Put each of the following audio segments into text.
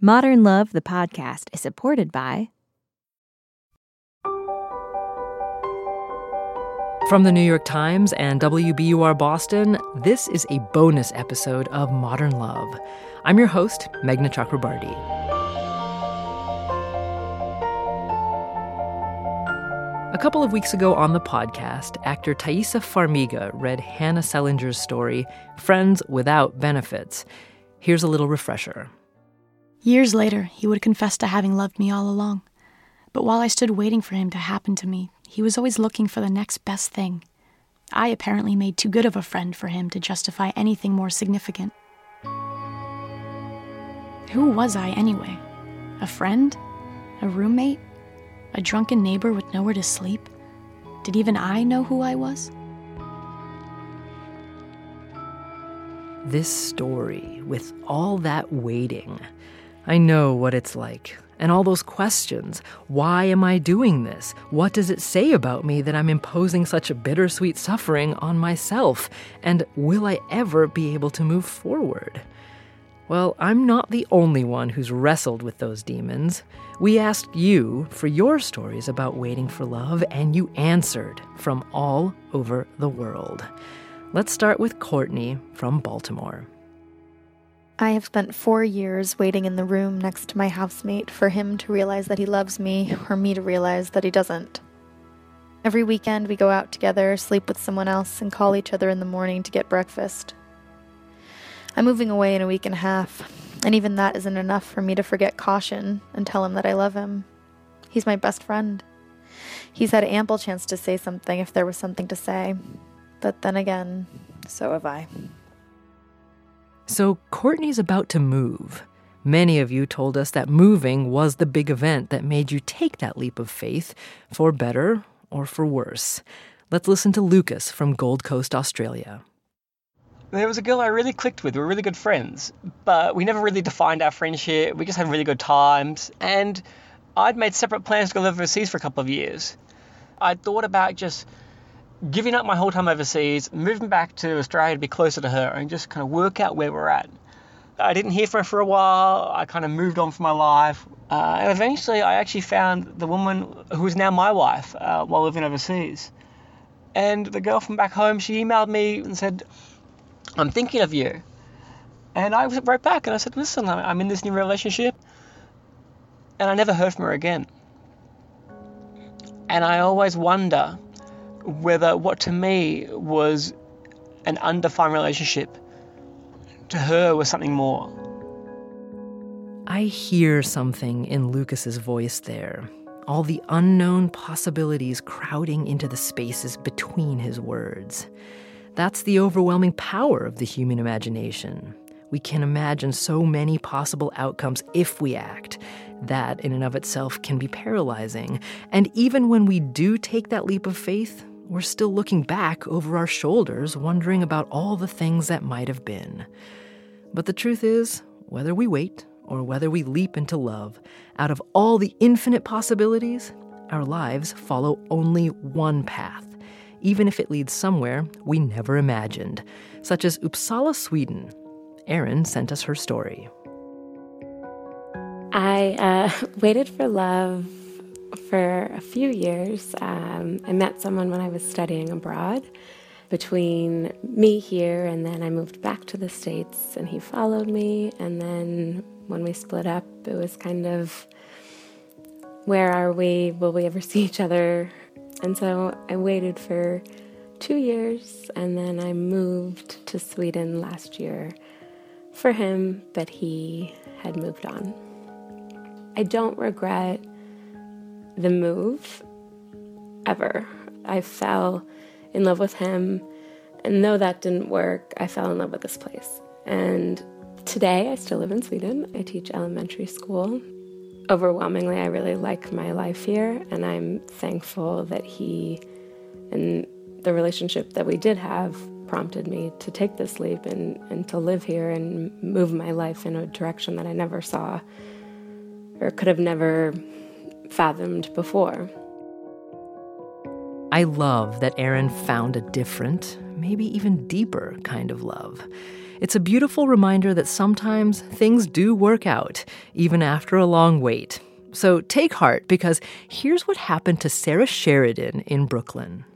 Modern Love, the podcast, is supported by... From the New York Times and WBUR Boston, this is a bonus episode of Modern Love. I'm your host, Meghna Chakrabarti. A couple of weeks ago on the podcast, actor Taissa Farmiga read Hannah Selinger's story, Friends Without Benefits. Here's a little refresher. Years later, he would confess to having loved me all along. But while I stood waiting for him to happen to me, he was always looking for the next best thing. I apparently made too good of a friend for him to justify anything more significant. Who was I anyway? A friend? A roommate? A drunken neighbor with nowhere to sleep? Did even I know who I was? This story, with all that waiting, I know what it's like. And all those questions. Why am I doing this? What does it say about me that I'm imposing such a bittersweet suffering on myself? And will I ever be able to move forward? Well, I'm not the only one who's wrestled with those demons. We asked you for your stories about waiting for love, and you answered from all over the world. Let's start with Courtney from Baltimore. I have spent 4 years waiting in the room next to my housemate for him to realize that he loves me, or me to realize that he doesn't. Every weekend we go out together, sleep with someone else, and call each other in the morning to get breakfast. I'm moving away in a week and a half, and even that isn't enough for me to forget caution and tell him that I love him. He's my best friend. He's had ample chance to say something if there was something to say, but then again, so have I. So Courtney's about to move. Many of you told us that moving was the big event that made you take that leap of faith, for better or for worse. Let's listen to Lucas from Gold Coast, Australia. There was a girl I really clicked with. We were really good friends, but we never really defined our friendship. We just had really good times, and I'd made separate plans to go live overseas for a couple of years. I'd thought about just giving up my whole time overseas, moving back to Australia to be closer to her and just kind of work out where we're at. I didn't hear from her for a while. I kind of moved on from my life. And eventually I actually found the woman who is now my wife while living overseas. And the girl from back home, she emailed me and said, "I'm thinking of you." And I wrote back and I said, "Listen, I'm in this new relationship." And I never heard from her again. And I always wonder whether what to me was an undefined relationship, to her was something more. I hear something in Lucas's voice there. All the unknown possibilities crowding into the spaces between his words. That's the overwhelming power of the human imagination. We can imagine so many possible outcomes if we act. That, in and of itself, can be paralyzing. And even when we do take that leap of faith, we're still looking back over our shoulders, wondering about all the things that might have been. But the truth is, whether we wait or whether we leap into love, out of all the infinite possibilities, our lives follow only one path, even if it leads somewhere we never imagined, such as Uppsala, Sweden. Erin sent us her story. I waited for love for a few years. I met someone when I was studying abroad. Between me here and then I moved back to the States and he followed me. And then when we split up, it was kind of, where are we? Will we ever see each other? And so I waited for 2 years and then I moved to Sweden last year for him, but he had moved on. I don't regret the move, ever. I fell in love with him, and though that didn't work, I fell in love with this place. And today, I still live in Sweden. I teach elementary school. Overwhelmingly, I really like my life here, and I'm thankful that he and the relationship that we did have prompted me to take this leap and to live here and move my life in a direction that I never saw or could have never fathomed before. I love that Erin found a different, maybe even deeper kind of love. It's a beautiful reminder that sometimes things do work out, even after a long wait. So take heart, because here's what happened to Sarah Sheridan in Brooklyn.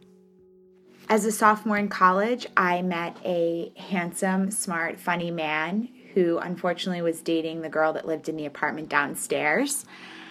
As a sophomore in college, I met a handsome, smart, funny man who unfortunately was dating the girl that lived in the apartment downstairs.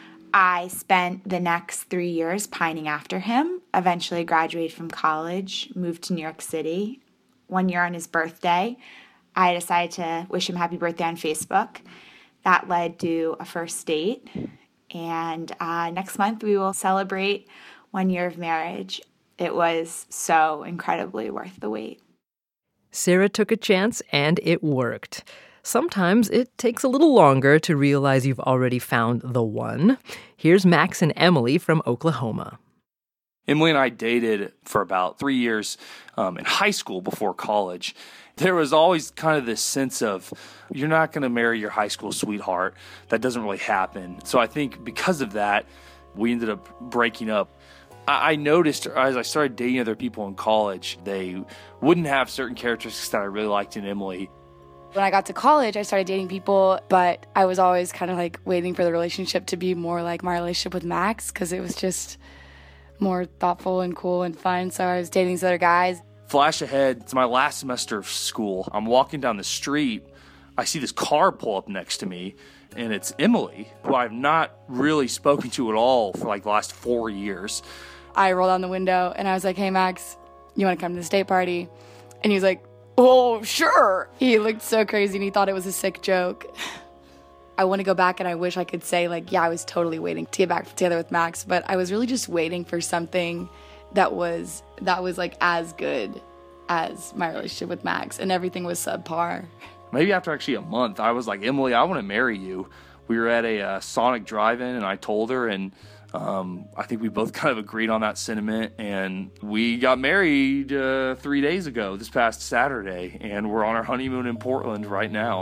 I spent the next 3 years pining after him, eventually graduated from college, moved to New York City. 1 year on his birthday, I decided to wish him happy birthday on Facebook. That led to a first date, and next month we will celebrate 1 year of marriage. It was so incredibly worth the wait. Sarah took a chance, and it worked. Sometimes it takes a little longer to realize you've already found the one. Here's Max and Emily from Oklahoma. Emily and I dated for about 3 years in high school before college. There was always kind of this sense of, you're not going to marry your high school sweetheart. That doesn't really happen. So I think because of that, we ended up breaking up. I noticed as I started dating other people in college, they wouldn't have certain characteristics that I really liked in Emily. When I got to college, I started dating people, but I was always kind of like waiting for the relationship to be more like my relationship with Max, because it was just more thoughtful and cool and fun. So I was dating these other guys. Flash ahead, it's my last semester of school. I'm walking down the street. I see this car pull up next to me, and it's Emily, who I've not really spoken to at all for like the last 4 years. I rolled down the window and I was like, "Hey, Max, you want to come to this date party?" And he was like, "Oh, sure." He looked so crazy and he thought it was a sick joke. I want to go back and I wish I could say, like, yeah, I was totally waiting to get back together with Max, but I was really just waiting for something that was like as good as my relationship with Max, and everything was subpar. Maybe after actually a month, I was like, "Emily, I want to marry you." We were at a Sonic drive-in, and I told her, and I think we both kind of agreed on that sentiment, and we got married 3 days ago, this past Saturday, and we're on our honeymoon in Portland right now.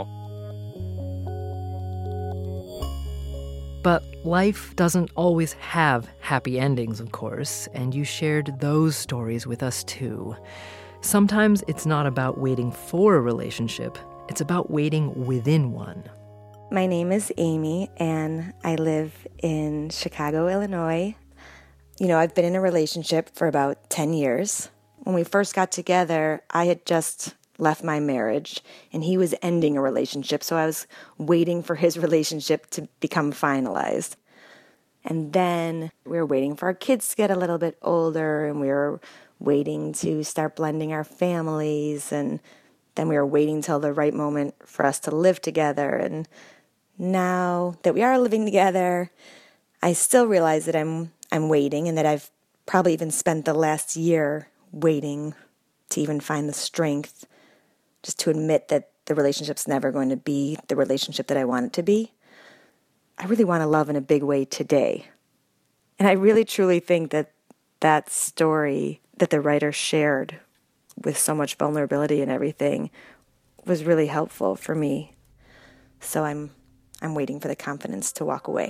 But life doesn't always have happy endings, of course, and you shared those stories with us too. Sometimes it's not about waiting for a relationship, it's about waiting within one. My name is Amy, and I live in Chicago, Illinois. You know, I've been in a relationship for about 10 years. When we first got together, I had just left my marriage, and he was ending a relationship, so I was waiting for his relationship to become finalized. And then we were waiting for our kids to get a little bit older, and we were waiting to start blending our families, and then we were waiting till the right moment for us to live together. And now that we are living together, I still realize that I'm waiting, and that I've probably even spent the last year waiting to even find the strength just to admit that the relationship's never going to be the relationship that I want it to be. I really want to love in a big way today. And I really truly think that that story that the writer shared with so much vulnerability and everything was really helpful for me. So I'm waiting for the confidence to walk away.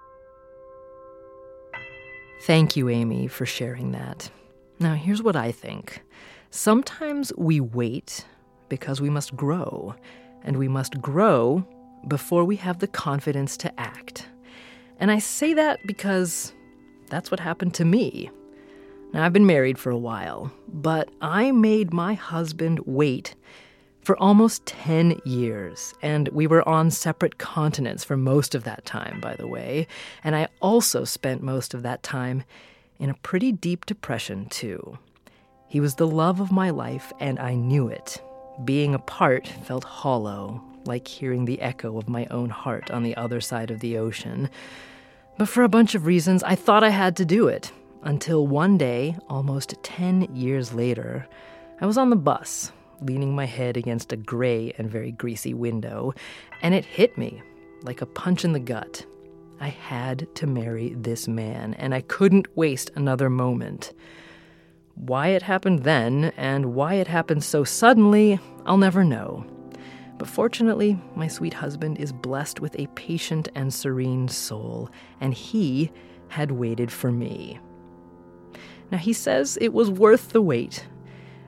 Thank you, Amy, for sharing that. Now, here's what I think. Sometimes we wait because we must grow, and we must grow before we have the confidence to act. And I say that because that's what happened to me. Now, I've been married for a while, but I made my husband wait for almost 10 years, and we were on separate continents for most of that time, by the way, and I also spent most of that time in a pretty deep depression, too. He was the love of my life, and I knew it. Being apart felt hollow, like hearing the echo of my own heart on the other side of the ocean. But for a bunch of reasons, I thought I had to do it. Until one day, almost 10 years later, I was on the bus, leaning my head against a gray and very greasy window, and it hit me like a punch in the gut. I had to marry this man, and I couldn't waste another moment. Why it happened then, and why it happened so suddenly, I'll never know. But fortunately, my sweet husband is blessed with a patient and serene soul, and he had waited for me. Now, he says it was worth the wait,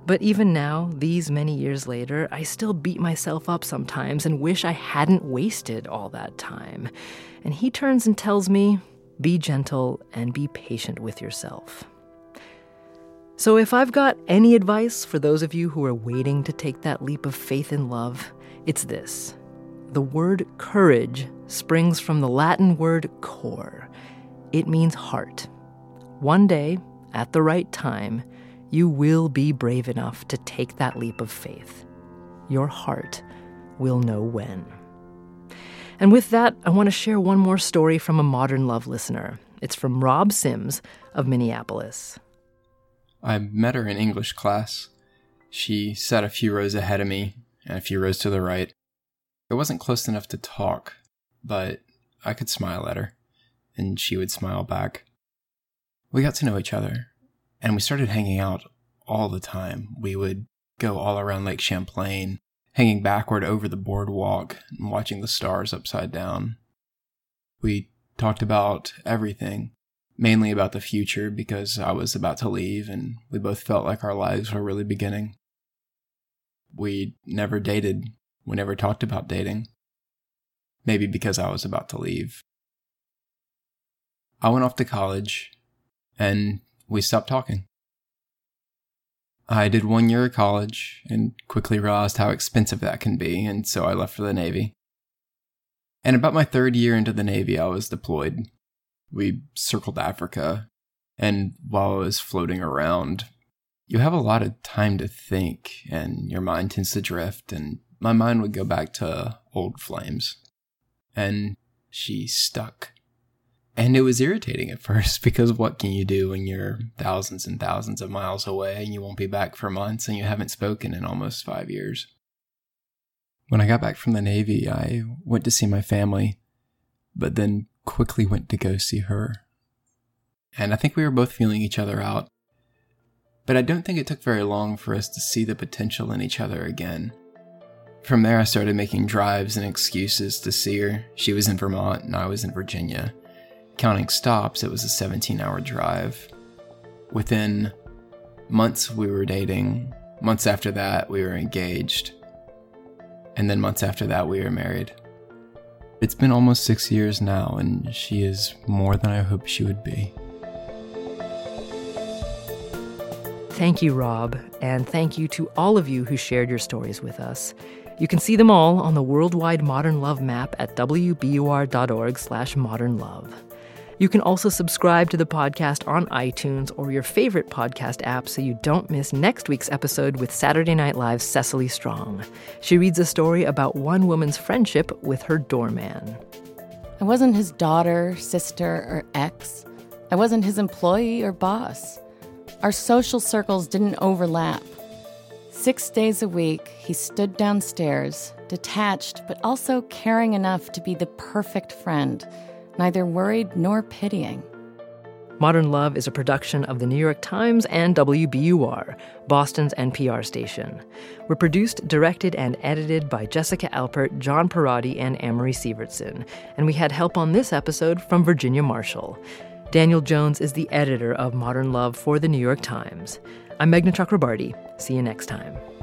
But even now, these many years later, I still beat myself up sometimes and wish I hadn't wasted all that time. And he turns and tells me, be gentle and be patient with yourself. So if I've got any advice for those of you who are waiting to take that leap of faith in love, it's this. The word courage springs from the Latin word cor. It means heart. One day, at the right time, you will be brave enough to take that leap of faith. Your heart will know when. And with that, I want to share one more story from a Modern Love listener. It's from Rob Sims of Minneapolis. I met her in English class. She sat a few rows ahead of me and a few rows to the right. It wasn't close enough to talk, but I could smile at her, and she would smile back. We got to know each other, and we started hanging out all the time. We would go all around Lake Champlain, hanging backward over the boardwalk and watching the stars upside down. We talked about everything. Mainly about the future because I was about to leave and we both felt like our lives were really beginning. We never dated. We never talked about dating. Maybe because I was about to leave. I went off to college and we stopped talking. I did 1 year of college and quickly realized how expensive that can be, and so I left for the Navy. And about my 3rd year into the Navy, I was deployed. We circled Africa, and while I was floating around, you have a lot of time to think, and your mind tends to drift, and my mind would go back to old flames. And she stuck. And it was irritating at first, because what can you do when you're thousands and thousands of miles away, and you won't be back for months, and you haven't spoken in almost 5 years? When I got back from the Navy, I went to see my family, but then quickly went to go see her. And I think we were both feeling each other out. But I don't think it took very long for us to see the potential in each other again. From there, I started making drives and excuses to see her. She was in Vermont and I was in Virginia. Counting stops, it was a 17-hour drive. Within months, we were dating. Months after that, we were engaged. And then months after that, we were married. It's been almost 6 years now, and she is more than I hoped she would be. Thank you, Rob, and thank you to all of you who shared your stories with us. You can see them all on the Worldwide Modern Love map at wbur.org/modernlove. You can also subscribe to the podcast on iTunes or your favorite podcast app so you don't miss next week's episode with Saturday Night Live's Cecily Strong. She reads a story about one woman's friendship with her doorman. I wasn't his daughter, sister, or ex. I wasn't his employee or boss. Our social circles didn't overlap. 6 days a week, he stood downstairs, detached but also caring enough to be the perfect friend, neither worried nor pitying. Modern Love is a production of The New York Times and WBUR, Boston's NPR station. We're produced, directed, and edited by Jessica Alpert, John Parati, and Amory Sievertson. And we had help on this episode from Virginia Marshall. Daniel Jones is the editor of Modern Love for The New York Times. I'm Meghna Chakrabarti. See you next time.